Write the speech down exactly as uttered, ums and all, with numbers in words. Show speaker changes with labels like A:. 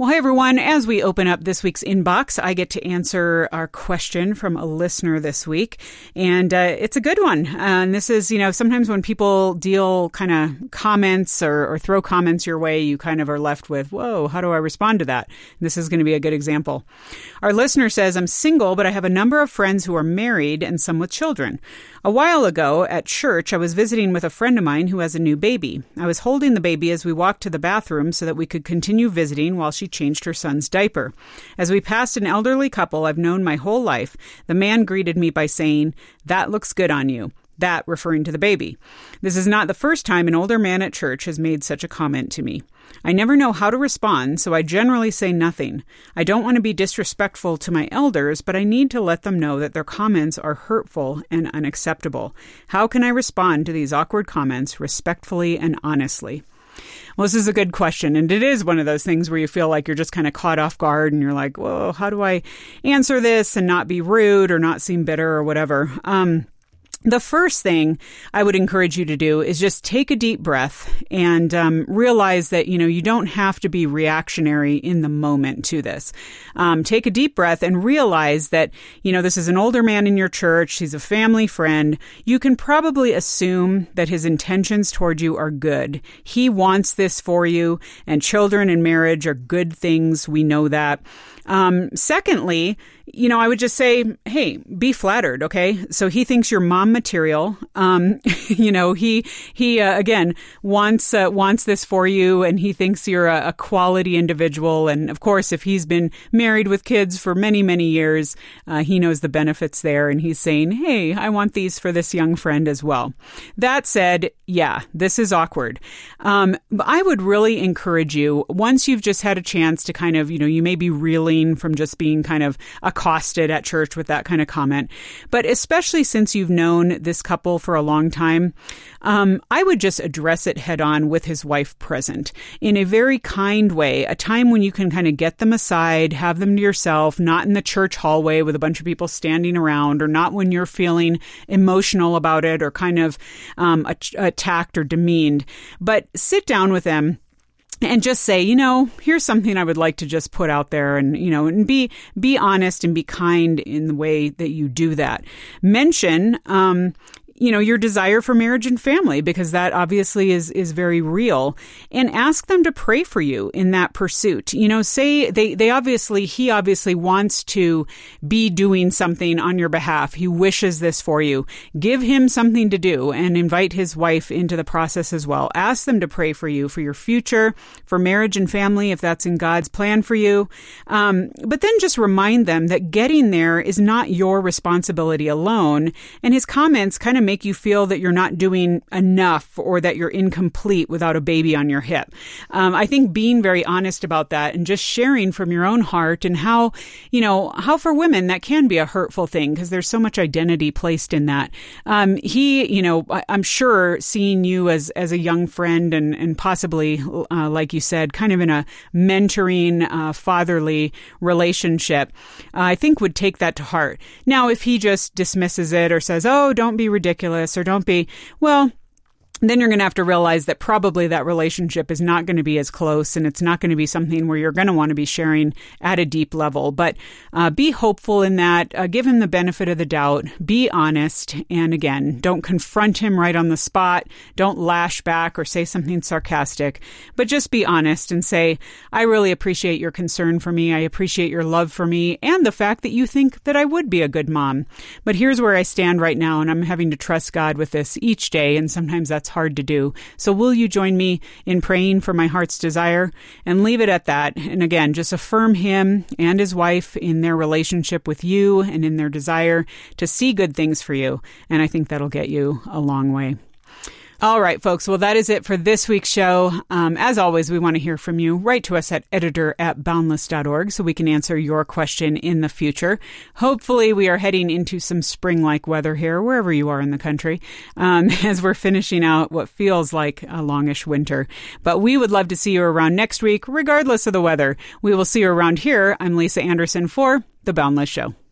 A: Well, hey, everyone. As we open up this week's inbox, I get to answer our question from a listener this week. And uh, it's a good one. Uh, and this is, you know, sometimes when people deal kind of comments or, or throw comments your way, you kind of are left with, whoa, how do I respond to that? And this is going to be a good example. Our listener says, I'm single, but I have a number of friends who are married and some with children. A while ago at church, I was visiting with a friend of mine who has a new baby. I was holding the baby as we walked to the bathroom so that we could continue visiting while she changed her son's diaper. As we passed an elderly couple I've known my whole life, the man greeted me by saying, "That looks good on you." That referring to the baby. This is not the first time an older man at church has made such a comment to me. I never know how to respond, so I generally say nothing. I don't want to be disrespectful to my elders, but I need to let them know that their comments are hurtful and unacceptable. How can I respond to these awkward comments respectfully and honestly? Well, this is a good question, and it is one of those things where you feel like you're just kind of caught off guard, and you're like, whoa, how do I answer this and not be rude or not seem bitter or whatever? Um, The first thing I would encourage you to do is just take a deep breath and um, realize that, you know, you don't have to be reactionary in the moment to this. Um, take a deep breath and realize that, you know, this is an older man in your church. He's a family friend. You can probably assume that his intentions toward you are good. He wants this for you, and children and marriage are good things. We know that. Um, secondly, you know, I would just say, hey, be flattered, okay? So he thinks you're mom material. Um, you know, he, he, uh, again, wants, uh, wants this for you, and he thinks you're a, a quality individual. And of course, if he's been married with kids for many, many years, uh, he knows the benefits there. And he's saying, hey, I want these for this young friend as well. That said, yeah, this is awkward. Um, but I would really encourage you, once you've just had a chance to kind of, you know, you may be reeling from just being kind of accosted at church with that kind of comment. But especially since you've known this couple for a long time, um, I would just address it head on with his wife present in a very kind way, a time when you can kind of get them aside, have them to yourself, not in the church hallway with a bunch of people standing around, or not when you're feeling emotional about it or kind of um, attacked or demeaned, but sit down with them and just say, you know, here's something I would like to just put out there, and, you know, and be, be honest and be kind in the way that you do that. Mention, um, you know, your desire for marriage and family, because that obviously is, is very real, and ask them to pray for you in that pursuit. You know, say they, they obviously, he obviously wants to be doing something on your behalf. He wishes this for you. Give him something to do and invite his wife into the process as well. Ask them to pray for you, for your future, for marriage and family, if that's in God's plan for you. Um, but then just remind them that getting there is not your responsibility alone. And his comments kind of make make you feel that you're not doing enough or that you're incomplete without a baby on your hip. Um, I think being very honest about that and just sharing from your own heart, and how, you know, how for women that can be a hurtful thing because there's so much identity placed in that. Um, he, you know, I, I'm sure seeing you as, as a young friend and, and possibly, uh, like you said, kind of in a mentoring, uh, fatherly relationship, uh, I think would take that to heart. Now, if he just dismisses it or says, oh, don't be ridiculous, or don't be, well, then you're going to have to realize that probably that relationship is not going to be as close, and it's not going to be something where you're going to want to be sharing at a deep level. But uh, be hopeful in that. Uh, give him the benefit of the doubt. Be honest. And again, don't confront him right on the spot. Don't lash back or say something sarcastic, but just be honest and say, I really appreciate your concern for me. I appreciate your love for me and the fact that you think that I would be a good mom. But here's where I stand right now, and I'm having to trust God with this each day. And sometimes that's hard to do. So will you join me in praying for my heart's desire? And leave it at that. And again, just affirm him and his wife in their relationship with you and in their desire to see good things for you. And I think that'll get you a long way. All right, folks. Well, that is it for this week's show. Um, as always, we want to hear from you. Write to us at editor at boundless dot org so we can answer your question in the future. Hopefully, we are heading into some spring-like weather here, wherever you are in the country, um, as we're finishing out what feels like a longish winter. But we would love to see you around next week, regardless of the weather. We will see you around here. I'm Lisa Anderson for The Boundless Show.